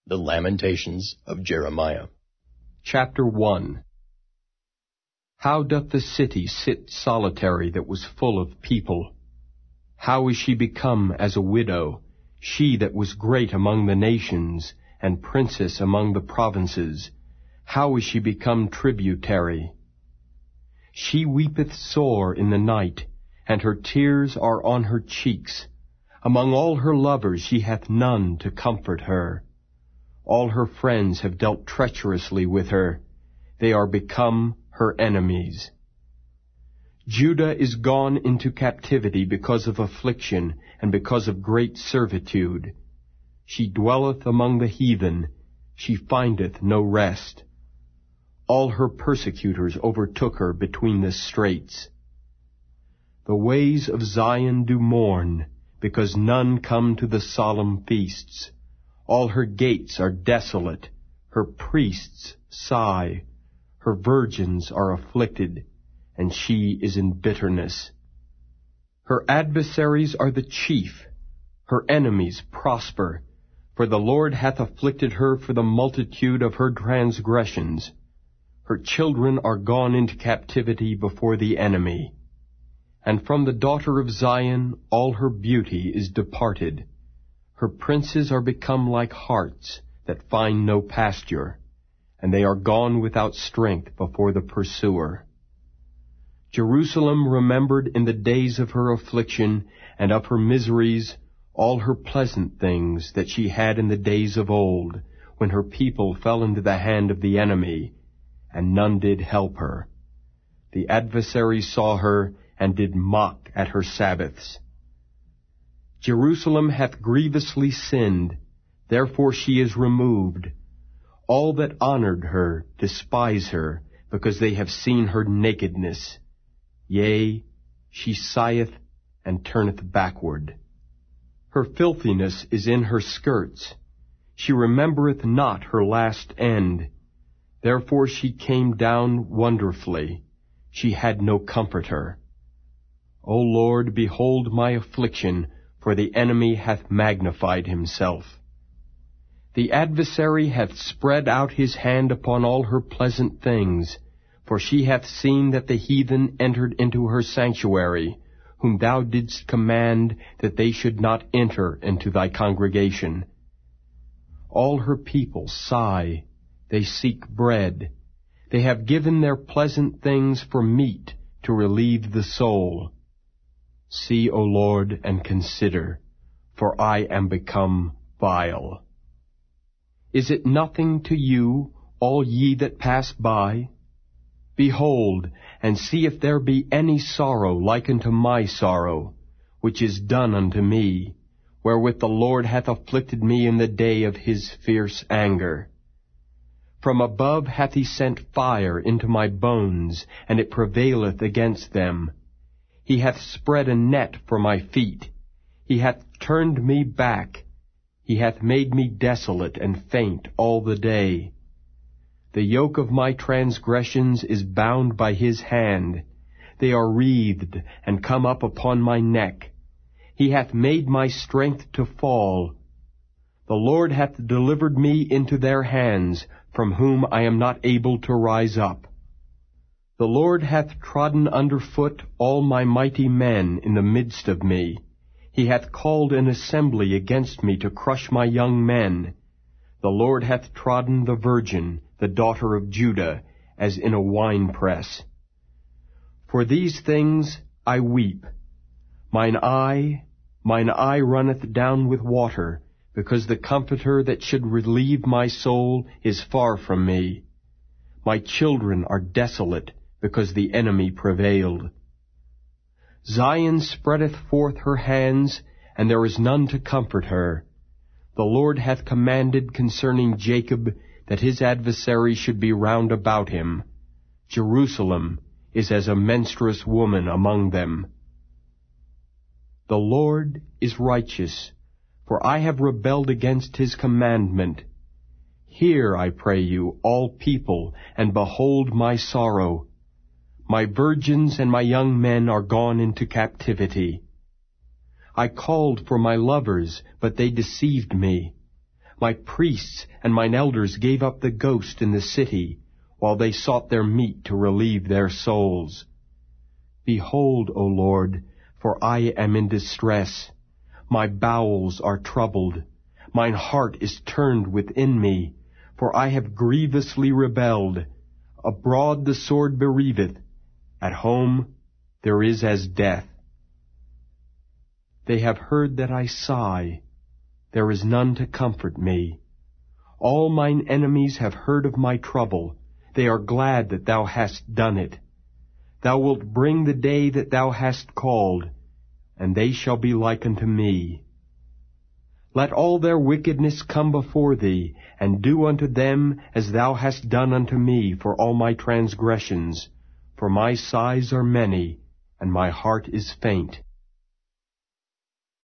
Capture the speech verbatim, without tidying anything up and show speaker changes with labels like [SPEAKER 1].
[SPEAKER 1] The Lamentations of Jeremiah.
[SPEAKER 2] Chapter one. How doth the city sit solitary that was full of people? How is she become as a widow, she that was great among the nations, and princess among the provinces? How is she become tributary? She weepeth sore in the night, and her tears are on her cheeks. Among all her lovers she hath none to comfort her. All her friends have dealt treacherously with her. They are become her enemies. Judah is gone into captivity because of affliction and because of great servitude. She dwelleth among the heathen. She findeth no rest. All her persecutors overtook her between the straits. The ways of Zion do mourn, because none come to the solemn feasts. All her gates are desolate, her priests sigh, her virgins are afflicted, and she is in bitterness. Her adversaries are the chief, her enemies prosper, for the Lord hath afflicted her for the multitude of her transgressions. Her children are gone into captivity before the enemy. And from the daughter of Zion all her beauty is departed. Her princes are become like harts that find no pasture, and they are gone without strength before the pursuer. Jerusalem remembered in the days of her affliction and of her miseries all her pleasant things that she had in the days of old, when her people fell into the hand of the enemy, and none did help her. The adversaries saw her, and did mock at her Sabbaths. Jerusalem hath grievously sinned, therefore she is removed. All that honored her despise her, because they have seen her nakedness. Yea, she sigheth and turneth backward. Her filthiness is in her skirts. She remembereth not her last end. Therefore she came down wonderfully. She had no comforter. O Lord, behold my affliction, for the enemy hath magnified himself. The adversary hath spread out his hand upon all her pleasant things, for she hath seen that the heathen entered into her sanctuary, whom thou didst command that they should not enter into thy congregation. All her people sigh, they seek bread. They have given their pleasant things for meat to relieve the soul. See, O Lord, and consider, for I am become vile. Is it nothing to you, all ye that pass by? Behold, and see if there be any sorrow like unto my sorrow, which is done unto me, wherewith the Lord hath afflicted me in the day of his fierce anger. From above hath he sent fire into my bones, and it prevaileth against them. He hath spread a net for my feet. He hath turned me back. He hath made me desolate and faint all the day. The yoke of my transgressions is bound by his hand. They are wreathed and come up upon my neck. He hath made my strength to fall. The Lord hath delivered me into their hands, from whom I am not able to rise up. The Lord hath trodden under foot all my mighty men in the midst of me. He hath called an assembly against me to crush my young men. The Lord hath trodden the virgin, the daughter of Judah, as in a winepress. For these things I weep. Mine eye, mine eye runneth down with water, because the Comforter that should relieve my soul is far from me. My children are desolate, because the enemy prevailed. Zion spreadeth forth her hands, and there is none to comfort her. The Lord hath commanded concerning Jacob that his adversary should be round about him. Jerusalem is as a menstruous woman among them. The Lord is righteous, for I have rebelled against his commandment. Hear, I pray you, all people, and behold my sorrow. My virgins and my young men are gone into captivity. I called for my lovers, but they deceived me. My priests and mine elders gave up the ghost in the city, while they sought their meat to relieve their souls. Behold, O Lord, for I am in distress. My bowels are troubled. Mine heart is turned within me, for I have grievously rebelled. Abroad the sword bereaveth. At home there is as death. They have heard that I sigh. There is none to comfort me. All mine enemies have heard of my trouble. They are glad that thou hast done it. Thou wilt bring the day that thou hast called, and they shall be like unto me. Let all their wickedness come before thee, and do unto them as thou hast done unto me for all my transgressions. For my sighs are many, and my heart is faint.